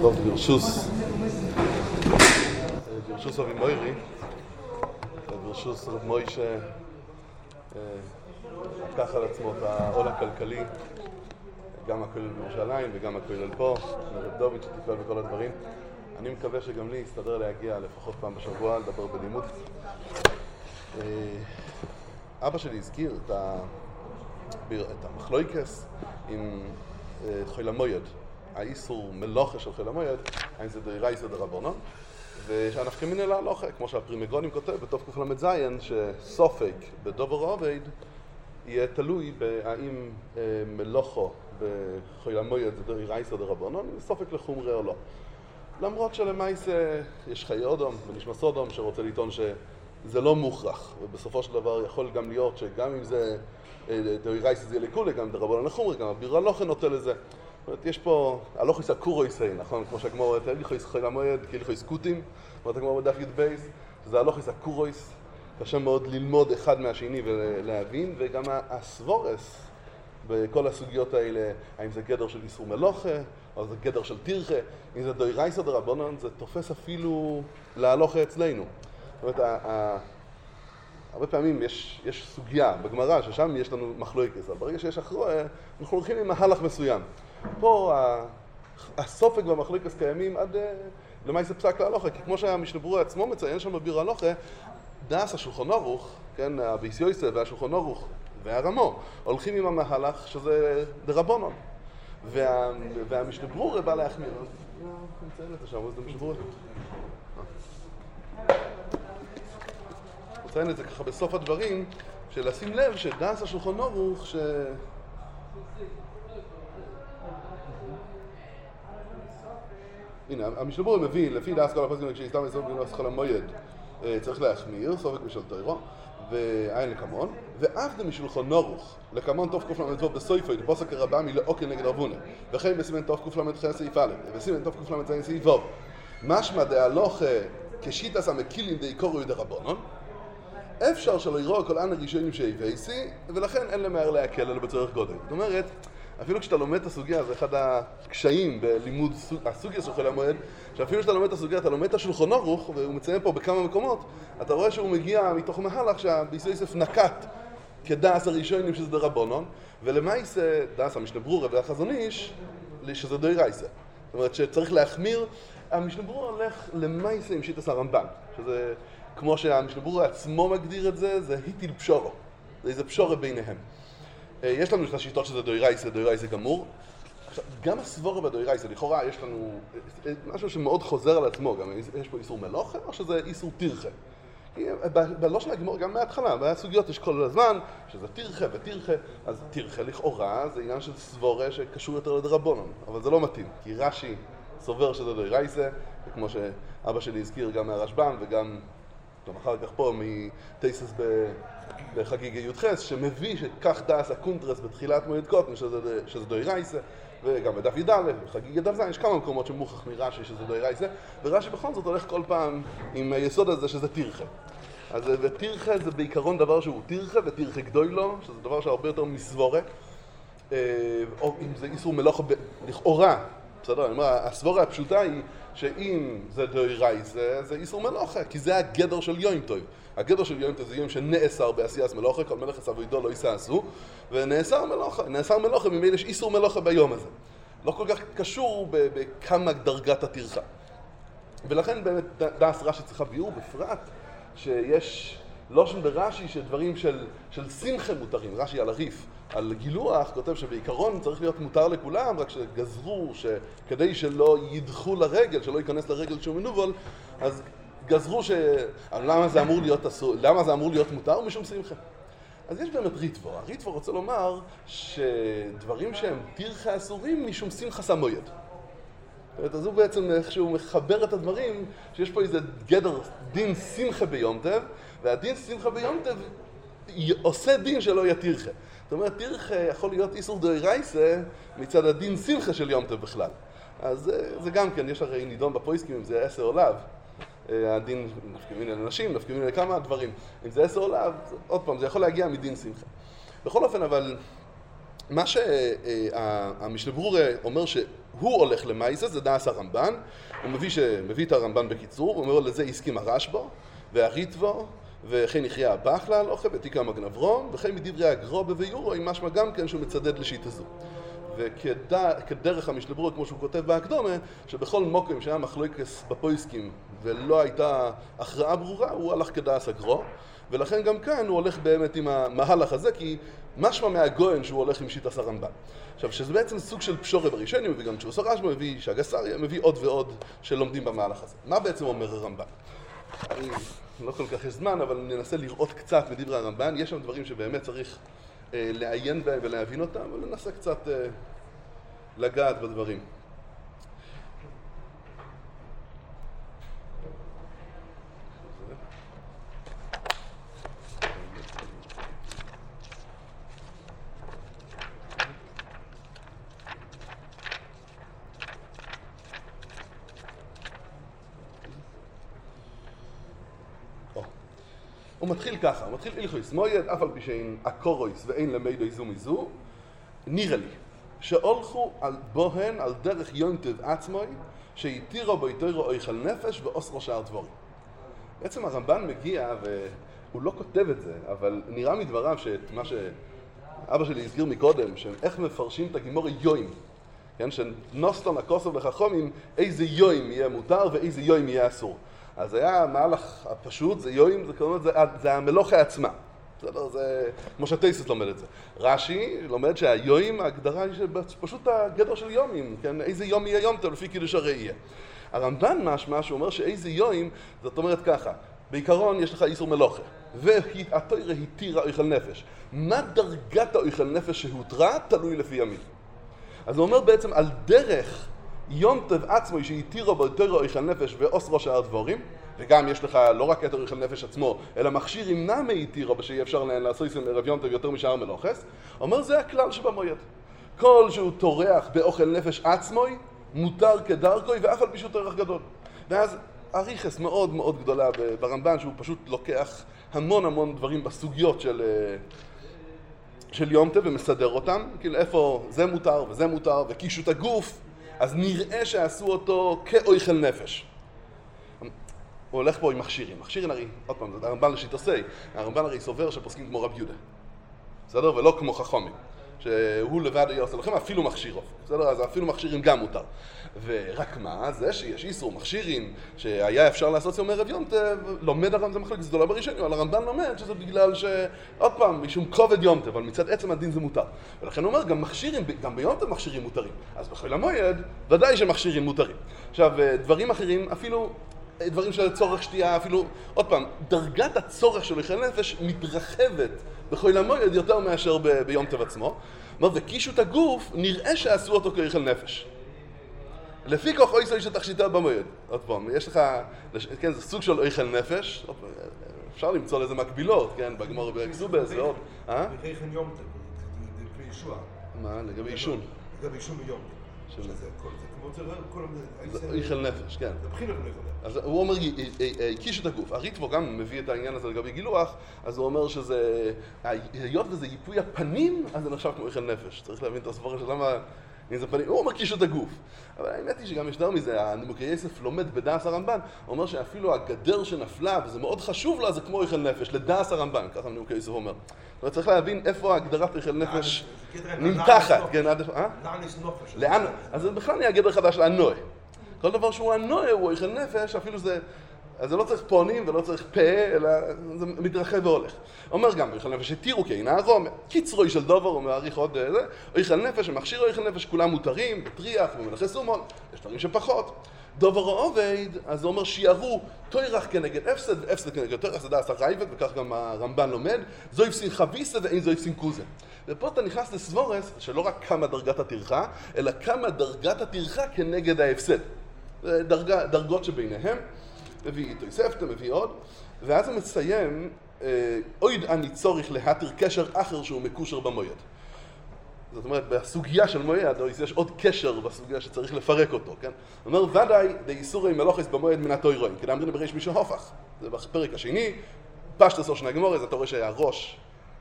טוב, ברשוס אבי מוירי, ברשוס רב מוישה לקח על עצמו את העול הכלכלי, גם הכולל בירושלים וגם הכולל פה, רב דוד שטיפל בכל הדברים. אני מקווה שגם לי יסתדר להגיע לפחות פעם בשבוע לדבר בלימוד. אבא שלי הזכיר את המחלויקס עם חול המועד, האיסור מלוכה של חול המועד, האם זה דאורייתא דרבנן, ושהנפקא מינה להלכה, כמו שהפרימגונים כותב בתוף קל"ז, שסופק בדובר עובד יהיה תלוי בהאם מלוכו בחול המועד זה דאורייתא דרבנן, סופק לחומרה או לא. למרות שלמעשה יש חיי אדם ונשמע סודום שרוצה לטעון שזה לא מוכרח, ובסופו של דבר יכול גם להיות שגם אם זה דאורייתא זה יהיה לכולי, גם דרבנן לחומרה, גם הבירה הלכה נוטה לזה. זאת אומרת, יש פה הלוכוס הקורויסי, נכון? כמו שהגמרא אומרת, הלכוס חול המועד, כהלכוס קוטים, אומרת הגמרא בדף י"ב, שזה הלוכוס הקורויס, קשה מאוד ללמוד אחד מהשני ולהבין, וגם הסבורס בכל הסוגיות האלה, האם זה גדר של איסור מלוכה, או זה גדר של תירחה, אם זה דאורייתא דרבנן, זה תופס אפילו להלכה אצלנו. זאת אומרת, הרבה פעמים יש סוגיה בגמרא, ששם יש לנו מחלוקת, אבל ברגע שיש אחריה, אנחנו הולכים עם מהלך מסוים. פה הסופק והמחלוקת קיימים עד למעשה פסק להלכה, כי כמו שהמשנה ברורה עצמו מציין שם בבירה הלכה, דאס השולחן ערוך, כן, הביס יוסף והשולחן ערוך והרמו, הולכים עם המהלך שזה דרבנן. והמשנה ברורה בא להחמיר. נציין את זה שם, זה המשנה ברורה. נציין את זה ככה בסוף הדברים, של לשים לב שדאס השולחן ערוך הנה, המשנה ברורה מביא, לפי דאס כל הפסקים כשהסתם לסוף בנוס חול המועד, צריך להחמיר, סופק בשל תוירו, ואין לקמון, ואף דמשולחן ערוך, לקמון תוף קל"ו בסויפוי, דפוסק הרבמי לאוקל נגד רבונה, וכן בסימן תוף קל"ח סעיף א', ובסימן תוף קל"ז סעיף ו', משמע דהלכה כשיטס המקילים דעיקורו דרבנן, אפשר שלא יראו כל אנא ראשונים שהבאסי, ולכן אין למהר להקל עליו בצורך גודל. זאת אומרת, אפילו כשאתה לומד את הסוגיה, זה אחד הקשיים בלימוד הסוגיה של חול המועד, שאפילו כשאתה לומד את הסוגיה, אתה לומד את השולחן ערוך, והוא מציין פה בכמה מקומות, אתה רואה שהוא מגיע מתוך מהלך שהביס יוסף נקט כדאס הראשונים שזה דרבנן, ולמעשה דאס המשנה ברורה והחזון איש, שזה דאורייתא. זאת אומרת שצריך להחמיר, המשנה ברורה הולך למעשה עם שיטת הרמב"ן, שזה כמו שהמשנה ברורה עצמו מגדיר את זה, זה היטיל פשורו, זה איזה פשורה ביניהם. יש לנו את השיטות שזה דאורייתא גמור. גם הסבורה בדאורייתא, לכאורה יש לנו משהו שמאוד חוזר על עצמו, גם יש פה איסור מלוכה או שזה איסור תירחה. בלושן הגמור גם מההתחלה, בסוגיות יש כל הזמן שזה תירחה ותירחה, אז תירחה לכאורה זה עניין של סבורה שקשור יותר לדרבנן, אבל זה לא מתאים, כי רש"י סובר שזה דאורייתא, וכמו שאבא שלי הזכיר גם מהרשב"ם וגם אחר כך פה מתייסס בחגיגה י"ח, שמביא שכך דאס הקונטרס בתחילת מועד קוטן שזה דאורייתא, וגם בדף י"א, בחגיגה דף ז', יש כמה מקומות שמוכח מרש"י שזה דאורייתא, ורש"י בכל זאת הולך כל פעם עם היסוד הזה שזה תירחה. אז תירחה זה בעיקרון דבר שהוא תירחה ותירחה גדולו, שזה דבר שהרבה יותר מסבורה, או אם זה איסור מלוכה לכאורה, בסדר, אני אומר, הסבורה הפשוטה היא שאם זה דאורייתא זה איסור מלוכה, כי זה הגדר של יום טוב. הגדר של יום טוב זה יום שנאסר בעשיית מלוכה, כל מלאכת עבודתו לא יעשו, ונאסר מלוכה, ממילא יש איסור מלוכה ביום הזה. לא כל כך קשור בכמה דרגת הטרחה. ולכן באמת דאס רש"י צריכה ביאור בפרט שיש לושן ברש"י שדברים של שמחה מותרים, רש"י על הריף. על גילוח כותב שבעיקרון צריך להיות מותר לכולם, רק שגזרו שכדי שלא ידחו לרגל, שלא ייכנס לרגל שהוא מנוול, אז גזרו למה זה אמור להיות מותר? משום שמחה. אז יש באמת ריטבו. הריטבו רוצה לומר שדברים שהם תירחה אסורים משום שמחת המועד. אז הוא בעצם איכשהו מחבר את הדברים, שיש פה איזה גדר דין שמחה ביום טוב, והדין שמחה ביום טוב עושה דין שלא יהיה תירחה. זאת אומרת, תירחה יכול להיות איסור דאורייתא מצד הדין שמחה של יום טוב בכלל. אז זה גם כן, יש הרי נידון בפויסקים אם זה 10 או לאו. הדין נפקמין לנשים, נפקמין לכמה דברים. אם זה 10 או לאו, עוד פעם, זה יכול להגיע מדין שמחה. בכל אופן, אבל מה שהמשנה ברורה אומר הוא הולך למייסה, זה דעס הרמב"ן, הוא מביא את הרמב"ן בקיצור, הוא אומר לזה הסכים הרשב"א והריטב"א וכן יחיה הבכלל, אוכל ותיקה מגן אברום, וכן מדברי הגרו בביורו, עם משמע גם כן שהוא מצדד לשיטה זו. וכדרך המשלברו, כמו שהוא כותב בהקדומה, שבכל מוקם שהיה מחלוקס בפויסקים ולא הייתה הכרעה ברורה, הוא הלך כדעס הגרו, ולכן גם כאן הוא הולך באמת עם המהלך הזה, כי משמע מהגויין שהוא הולך עם שיטת הרמב"ן. עכשיו, שזה בעצם סוג של פשורה בראשונים, וגם תשוס הרשב"א מביא שהגסריה, מביא עוד ועוד שלומדים במהלך הזה. מה בעצם אומר הרמב"ן? אני לא כל כך יש זמן, אבל ננסה לראות קצת מדברי הרמב"ן. יש שם דברים שבאמת צריך לעיין בהם ולהבין אותם, אבל ננסה קצת לגעת בדברים. הוא מתחיל ככה, הוא מתחיל הלכויס מויד, אף על פי שאין אקורויס ואין למידו איזו מזו, נראה לי שהולכו בוהן על דרך יונטב עצמוי, שהתירו בו יתירו אויכל נפש ואוסרו שער דבורים. בעצם הרמב"ן מגיע, והוא לא כותב את זה, אבל נראה מדבריו שמה שאבא שלי הזכיר מקודם, שאיך מפרשים את הגימורי יוים, כן? שנוסטון הכוסף לחכומים, איזה יוים יהיה מותר ואיזה יוים יהיה אסור. אז היה המהלך הפשוט, זה יוים, זה המלוכה עצמה. זה כמו שהטייסס לומד את זה. רש"י לומד שהיוים, ההגדרה היא פשוט הגדר של יומים, כן? איזה יום יהיה יום, לפי קידוש הרי יהיה. הרמב"ן משמע שהוא אומר שאיזה יוים, זאת אומרת ככה, בעיקרון יש לך איסור מלוכה, והתורה התירה אוכל נפש. מה דרגת האוכל נפש שהותרה? תלוי לפי ימים. אז הוא אומר בעצם על דרך יום טב עצמו שהתירו בו תורה אוכל נפש ואוסרו שער דבורים, וגם יש לך לא רק את אוכל נפש עצמו, אלא מכשיר עם נמי התירו שאי אפשר לעשות ערב יום טב יותר משאר מלוכס, אומר זה הכלל שבמויד. כל שהוא טורח באוכל נפש עצמוי, מותר כדרכוי ואף על פי שהוא טורח גדול. ואז אריכס מאוד מאוד גדולה ברמב"ן, שהוא פשוט לוקח המון דברים בסוגיות של יום טב ומסדר אותם, כאילו איפה זה מותר וזה מותר, וקישוט הגוף, אז נראה שעשו אותו כאוכל נפש. הוא הולך פה עם מכשירים. מכשירים הרי, עוד פעם, זה הרמב"ן לשיטוסי. הרמב"ן הרי סובר שפוסקים כמו רב יהודה. בסדר? ולא כמו חכמים. שהוא לבד היה עושה לכם אפילו מכשיר אופק. בסדר? אז אפילו מכשירים גם מותר. ורק מה? זה שיש איסור מכשירים שהיה אפשר לעשות יום ערב יום, לומד הרמב"ן, זה מחלקת גדולה בראשונים, אבל הרמב"ן לומד שזה בגלל עוד פעם, משום כובד יום טב, אבל מצד עצם הדין זה מותר. ולכן הוא אומר, גם מכשירים, גם ביום טב מכשירים מותרים. אז בחול המועד, ודאי שמכשירים מותרים. עכשיו, דברים אחרים, אפילו דברים של צורך שתייה, אפילו, עוד פעם, דרגת הצורך של אוכל נפש מתרחבת בחול המועד יותר מאשר ביום טב עצמו. וקישוט הגוף נראה שעשו אותו כאוכל נפש. לפי כוח אוי סוי שתכשיטה במועד. עוד פעם, יש לך, כן, זה סוג של אוכל נפש, אפשר למצוא לזה מקבילות, כן, בגמור באקסובס ועוד. וכי כן יום טב, לגבי ישוע. מה? לגבי עישון. לגבי עישון ביום טב. זה אוכל נפש, כן. זה בחינה ולא יכול. אז הוא אומר, קישוט הגוף. הריטב"א גם מביא את העניין הזה לגבי גילוח, אז הוא אומר שזה, היות וזה ייפוי הפנים, אז זה נחשב כמו אוכל נפש. צריך להבין את הסברה של למה, אם זה פנים, הוא אומר קישוט הגוף. אבל האמת היא שגם יש דבר מזה, הנימוקי יסף לומד בדעס הרמב"ן, הוא אומר שאפילו הגדר שנפלה, וזה מאוד חשוב לה, זה כמו אוכל נפש, לדעס הרמב"ן, ככה הנימוקי יסף אומר. אבל צריך להבין איפה הגדרת אוכל נפש נמתחת, כן, עד איפה, לאן? אז זה בכלל נהיה גדר חדש לאנוה. כל דבר שהוא אנוה הוא אוכל נפש, אפילו זה, אז זה לא צריך פונים ולא צריך פה, אלא זה מתרחב והולך. אומר גם, אוכל נפש התירו כי אינה רום, קיצרוי של דובר, הוא מעריך עוד זה, אוכל נפש, המכשיר אוכל נפש, כולם מותרים, בטריח, במלאכי סומון, יש דברים שפחות. דובר עובד, אז הוא אומר שיערו תוירח כנגד אפסד, ואפסד כנגד תוירח, זה דעס הרייבד, וכך גם הרמב"ן לומד, זו יפסין חביסה ואין זו יפסין קוזה. ופה אתה נכנס לסבורס, שלא רק כמה דרגת הטרחה, אלא כמה דרגת הטרחה כנגד ההפסד. דרגות שביניהם, מביא איתו יספטה, מביא עוד, ואז הוא מסיים, אויד אני צורך להתיר קשר אחר שהוא מקושר במועד. זאת אומרת, בסוגיה של מועד, יש עוד קשר בסוגיה שצריך לפרק אותו, כן? הוא אומר, ודאי, דאיסורי מלוכס במועד מן התוירואים, כי אמרנו בריש מישהו הופך. זה בפרק השני, פשטס או שני גמור, אז אתה רואה שהראש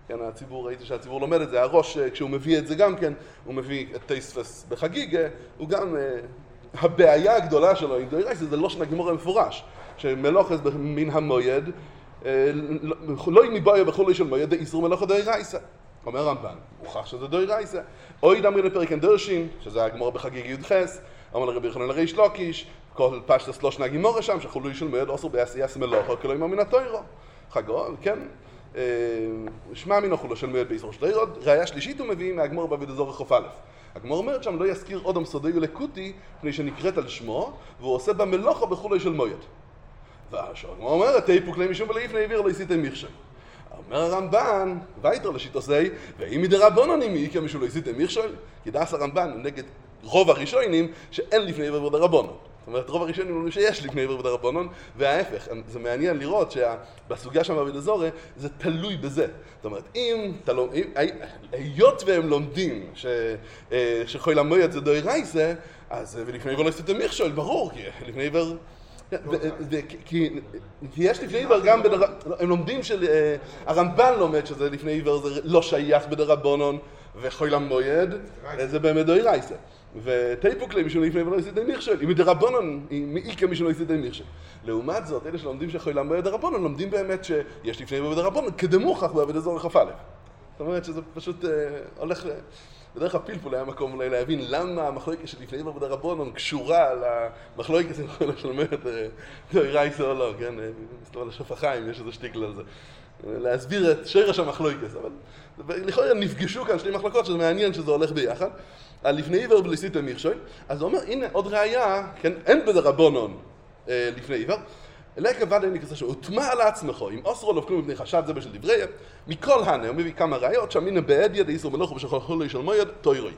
כן, ראיתי שהציבור לומד את זה, הראש כשהוא מביא את זה גם כן, הוא מביא את תייספס בחגיגה, הוא גם, הבעיה הגדולה שלו עם דאורייסה זה לא שנגמור המפורש, שמלוכס מן המויד, לא אם מבויה בחולי של מויד, איסור מלוכה דאורייסה. אומר רמב"ן, מוכח שזה דאורייסה. אוי דמרי לפרקן דרשין, שזה הגמור בחגיגה י"ח, אמר לרבי יוחנן לריש לוקיש, כל פשטס לא שנה גימורה שם, שחולי של מויד אוסר בעשייס מלוכה, כלא אימה מן התוירו. חגו, כן? שמע מינו חולו של מויד באיסור של תוירו. ראיה שלישית הוא מביא מהגמור בעבודה זורך חוף א'. הגמור אומרת שם לא יזכיר אודם סודי ולקוטי, פני שנקראת על שמו, והוא עושה בה מלוכה בחולי של מויד. והגמור אומרת, תיפוק לי משום ולאיפני העביר לא יסיתם מיכשל. אומר הרמב"ן, וייטר לשיטוסי, ואם מדרבנן מי, כי משום לא יסיתם מיכשל, כי דאס הרמב"ן נגד רוב הראשונים שאין לפני עבר בדרבנן. זאת אומרת, רוב הראשונים אומרים שיש לפני עבר בדרבנן, וההפך, זה מעניין לראות שבסוגיה שם בעבודה זורך, זה תלוי בזה. זאת אומרת, היות והם לומדים שחול המויד זה דאורייסה, אז ולפני עבר לא יסיתם מיכשל, ברור, כי לפני עבר... כי יש לפני עבר גם, הם לומדים שהרמב"ן לומד שזה לפני עבר זה לא שייך בדרבנן וחול המויד, זה באמת דאורייסה. ותיפוק לי משום לפני עבר לא יסיתם מיכשל, אם מדרבנן, מאיקה משום לא יסיתם מיכשל. לעומת זאת, אלה שלומדים שחול המויד דרבנן, לומדים באמת שיש לפני עבר בדרבנן כדמוכח בעבודה זורך חוף א'. זאת אומרת שזה פשוט הולך... בדרך הפלפול היה מקום אולי להבין למה המחלוקת שלפני עבר בדרבנן קשורה למחלוקת עם חולה של מויד דאורייסה או לא, כן? מסתובב לשפחיים, יש איזה שטיקל על זה. להסביר את שרש המחלוקת, אבל לכאורה נפגשו כאן שני מחלוקות שזה מעניין שזה הולך ביחד. על לפני עבר ולסיתם מיכשל, אז הוא אומר, הנה עוד ראיה, כן? אין בדרבנן לפני עבר, אלא כבד אין לי כזה שהוטמע על עצמך, אם אוסרו לא כלום מפני חשד זה בשל דבריה, מכל הנה, הוא מביא כמה ראיות, שהמינה בעדיה דאיסור מלוכה בשל חולי של מויד, תוירוי.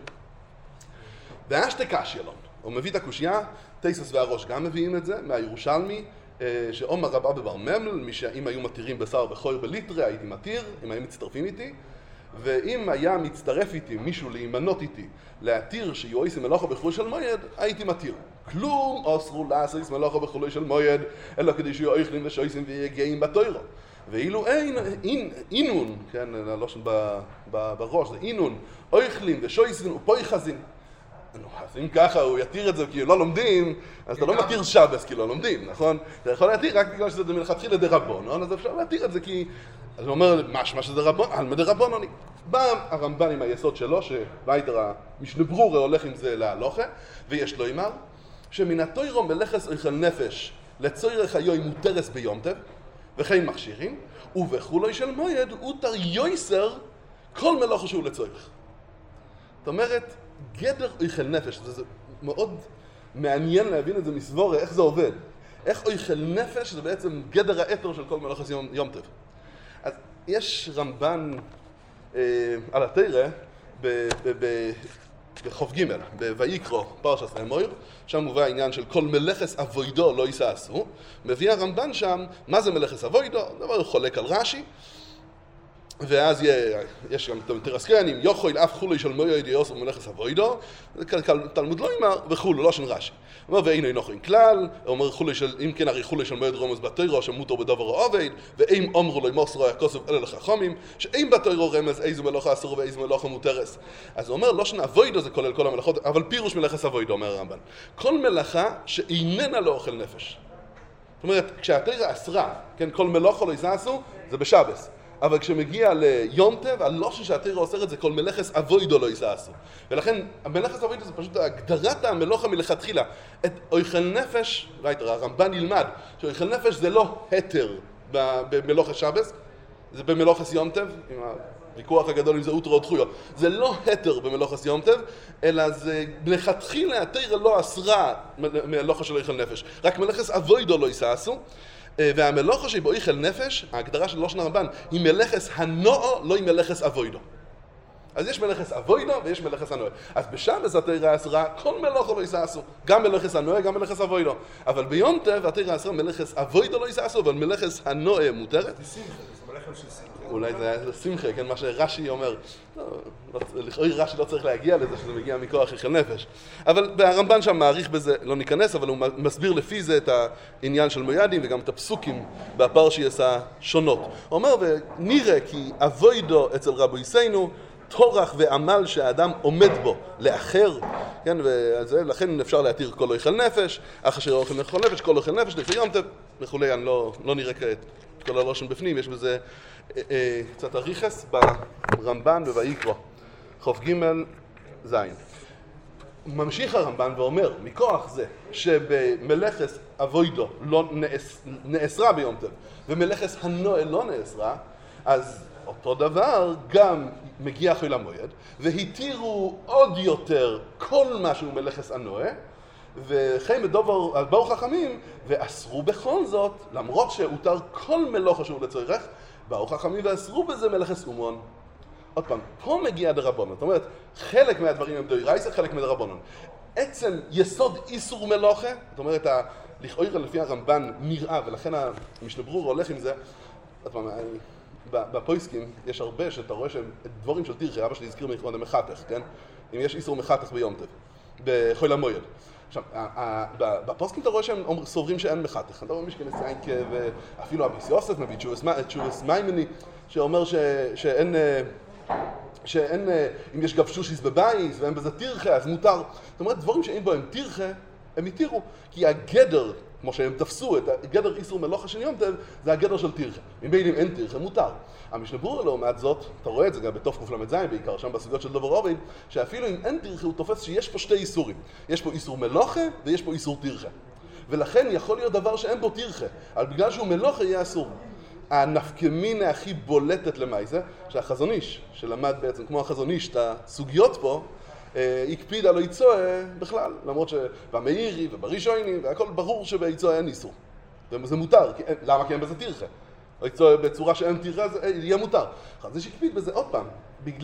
והשתי קשיילון, הוא מביא את הקושייה, תייסס והראש גם מביאים את זה, מהירושלמי, שאומר רב אבא בר ממל, שאם היו מתירים בשר וחויר בליטרה, הייתי מתיר, אם היו מצטרפים איתי, ואם היה מצטרף איתי מישהו להימנות איתי להתיר שיועיס מלוכה בחולי של מויד, הייתי מתיר. כלום אוסרו לעשות מלוכה בחולי של מויד, אלא כדי שיהיו אוכלים ושויסים ויגעים בתוירו. ואילו אין, אינון, כן, הלושן בראש, זה אינון, אוכלים ושויסים ופויחזים. אז אם ככה הוא יתיר את זה כי לא לומדים, אז אתה לא מתיר שבס כי לא לומדים, נכון? אתה יכול להתיר רק בגלל שזה מלכתחילה דרבנן, אז אפשר להתיר את זה כי... אז הוא אומר, משמע שזה רבנן, על מדרבנן. בא הרמב"ן עם היסוד שלו, שבייטר המשנה ברורה הולך עם זה להלוכה, ויש לו אמר, שמן התוירו מלכס אוכל נפש לצורך היום מותרס ביום טב, וכן מכשירים, ובחולוי של מויד הותר יויסר כל מלוכה שהוא לצורך. זאת אומרת, גדר אוכל נפש, זה מאוד מעניין להבין את זה מסבורה, איך זה עובד. איך אוכל נפש זה בעצם גדר האתר של כל מלוכה יום טב. אז יש רמב"ן על התורה בחוף ג' בויקרא פרשת אמור, שם מובא העניין של כל מלאכס אבוידו לא יעשו. מביא הרמב"ן שם מה זה מלאכס אבוידו, דבר חולק על רש"י, ואז יש גם תרסקנים, יוכל אף חולי של מויד יאסר מלאכס אבוידו, תלמוד לא אמר וכולו, לא של רש"י. אומר ואינו נוכרים כלל, אומר חולי של, אם כן הרי חולי של מויד רומז בתוירו שמותר בדבר עובד, ואם אומרו לו מוסרו הכוסף אלה לחכמים, שאין בתוירו רמז איזו מלאכה אסור ואיזו מלאכה מותרס. אז הוא אומר לא שנה אבוידו זה כולל כל המלאכות, אבל פירוש מלאכס אבוידו אומר הרמב"ן. כל מלאכה שאיננה לא אוכל נפש. זאת אומרת, כשהתורה אסרה, כן, כל מלאכה לא יעשו, זה בשבס. אבל כשמגיע ליום טב, הלושן שהתורה אוסר את זה כל מלאכס אבוידו לא יעשו. ולכן המלאכס אבוידו זה פשוט הגדרת המלוכה מלכתחילה. את אוכל נפש, הרמב"ן ילמד, שאוכל נפש זה לא היתר במלוכס שבס, זה במלוכס יום טב, עם הוויכוח הגדול אם זה אוטרו או דחויו. זה לא היתר במלוכס יום טב, אלא זה מלכתחילה התורה לא אסרה מלוכה של אוכל נפש. רק מלאכס אבוידו לא יעשו. והמלוכה שבו אוכל נפש, ההגדרה של לושן הרמב"ן, היא מלאכס הנועו, לא היא מלאכס אבוידו. אז יש מלאכס אבוידו ויש מלאכס הנועו. אז בשבס התורה אסרה, כל מלוכה לא יעשו, גם מלאכס הנועו, גם מלאכס אבל ביום טב התורה אסרה מלאכס אבוידו לא יעשו, אבל מלאכס הנועו מותרת. בשמחה, זה מלאכס רכב של שמחה. אולי זה היה שמחה, כן, מה שרש"י אומר. לכאורה רש"י לא צריך להגיע לזה שזה מגיע מכוח היכל נפש. אבל הרמב"ן שם מעריך בזה, לא ניכנס, אבל הוא מסביר לפי זה את העניין של מוידים וגם את הפסוקים בפרשיות השונות. הוא אומר, ונראה כי אבוידו אצל רבו יסיינו, תורח ועמל שהאדם עומד בו לאחר, כן, ולכן אפשר להתיר כל היכל נפש, אך אשר אוכל היכל נפש, כל היכל נפש, דרכי יום טוב וכולי. אני לא נראה כעת כל הלושן בפנים, יש בזה קצת אריכס ברמב"ן וביקרא, חוף ג' ז'. ממשיך הרמב"ן ואומר, מכוח זה שבמלאכס אבוידו לא נאסרה ביום טוב, ומלאכס הנועה לא נאסרה, אז אותו דבר גם מגיע חול המועד, והתירו עוד יותר כל מה שהוא מלאכס הנועה, וכן באו חכמים, ואסרו בכל זאת, למרות שהותר כל מלאכה שהוא לצורך, באו חכמים ואסרו בזה מלאכס אומון. עוד פעם, פה מגיע דרבנן, זאת אומרת, חלק מהדברים הם דאורייתא, חלק מדרבנן. עצם יסוד איסור מלאכה, זאת אומרת, לכאורה לפי הרמב"ן נראה, ולכן המשנה ברורה הולך עם זה, עוד פעם, בפויסקים יש הרבה שאתה רואה שהם דברים של תירחה, אבא שלי הזכיר מקודם מחתך, כן? אם יש איסור מחתך ביום טוב, בחול המועד. עכשיו, בפוסקים אתה רואה שהם סוברים שאין מחתך. אתה רואה משכנס ינקה, ואפילו אביס יוסף מביא תשובס מיימני, שאומר שאין, אם יש גבשושיס בבייס ואין בזה תירחה, אז מותר. זאת אומרת, דברים שאין בו הם תירחה, הם יתירו, כי הגדר, כמו שהם תפסו את הגדר איסור מלאכה של יום טוב, זה הגדר של תירחה. אם אין תירחה, מותר. המשנה ברורה לעומת זאת, אתה רואה את זה גם בתוף קל"ז בעיקר, שם בסוגיות של דובר עובד, שאפילו אם אין תירחה הוא תופס שיש פה שתי איסורים. יש פה איסור מלאכה ויש פה איסור תירחה. ולכן יכול להיות דבר שאין בו תירחה, אבל בגלל שהוא מלאכה יהיה אסור. הנפקמינה הכי בולטת למעשה, שהחזון איש, שלמד בעצם כמו החזון איש את הסוגיות פה, הקפיד על היצוע בכלל, למרות שבמאירי ובראשוני והכל ברור שביצוע אין איסור. זה מותר, למה? כי אין בזה תירחה. היצוע בצורה שאין תירחה זה יהיה מותר. אז יש הקפיד בזה עוד פעם,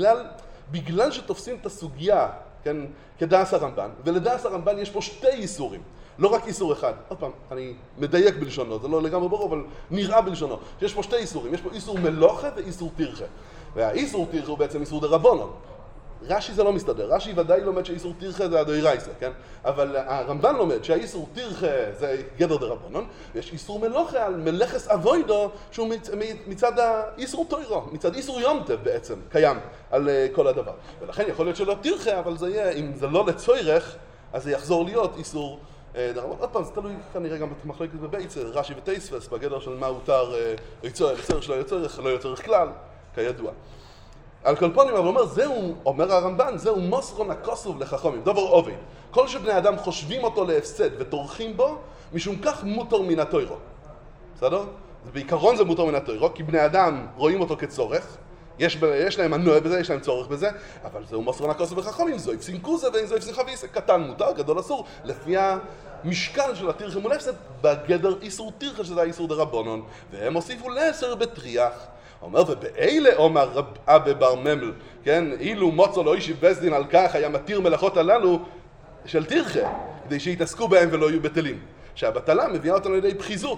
בגלל שתופסים את הסוגיה, כן, כדעס הרמב"ן, ולדעס הרמב"ן יש פה שתי איסורים. לא רק איסור אחד. עוד פעם, אני מדייק בלשונו, זה לא לגמרי ברור, אבל נראה בלשונו. שיש פה שתי איסורים, יש פה איסור מלאכה ואיסור תירחה. והאיסור תירחה הוא בעצם איסור דרבנן. רש"י זה לא מסתדר, רש"י ודאי לומד שאיסור תירחה זה הדאורייתא, כן? אבל הרמב"ן לומד שהאיסור תירחה זה גדר דרבנן, ויש איסור מלאכה על מלאכס אבוידו שהוא מצד האיסור תוירו, מצד איסור יום טוב בעצם, קיים על כל הדבר. ולכן יכול להיות שלא תירחה, אבל זה יהיה, אם זה לא לצורך, אז זה יחזור להיות איסור דרבנן. עוד פעם, זה תלוי כנראה גם במחלוקת בבית, רש"י ותייספס, בגדר של מה הותר לצורך שלא יצורך, לא יצורך כלל, כידוע. על כל פנים, אבל אומר, זהו, אומר הרמב"ן, זהו מוסרון הכוסוב לחכמים, דובר עובד. כל שבני אדם חושבים אותו להפסד וטורחים בו, משום כך מותר מן התוירו. בסדר? בעיקרון זה מותר מן התוירו, כי בני אדם רואים אותו כצורך, יש להם מנוע בזה, יש להם צורך בזה, אבל זהו מוסרון הכוסוב לחכמים, זו יפסינקו זה ואין זו יפסינך ויסק, קטן מותר, גדול אסור, לפי המשקל של התירחה מול הפסד, בגדר איסור תירחה שזה האיסור דרבנן, והם הוסיפו לעשר בטריח. אומר, ובאלה אומר רב אבא בר ממל, כן, אילו מוצא לא אישי בסדין על כך היה מתיר מלאכות הללו של תירחה, כדי שיתעסקו בהם ולא יהיו בטלים. שהבטלה מביאה אותנו לידי פחיזות.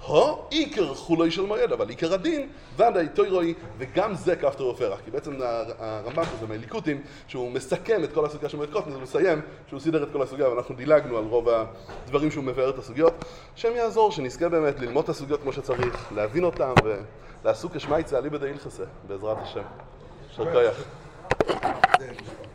עיקר חולוי של מועד, אבל עיקר הדין, ודאי תוירוי, וגם זה כפתור ופרח. כי בעצם הרמב"ם זה מהליקוטים, שהוא מסכם את כל הסוגיה של מועד קוטן, זה מסיים שהוא סידר את כל הסוגיה, ואנחנו דילגנו על רוב הדברים שהוא מבאר את הסוגיות. שם יעזור, שנזכה באמת ללמוד את הסוגיות כמו שצריך, להבין אותם ולעסוק כשמייצא עלי בדי הלכסה, בעזרת השם. יישר כוח.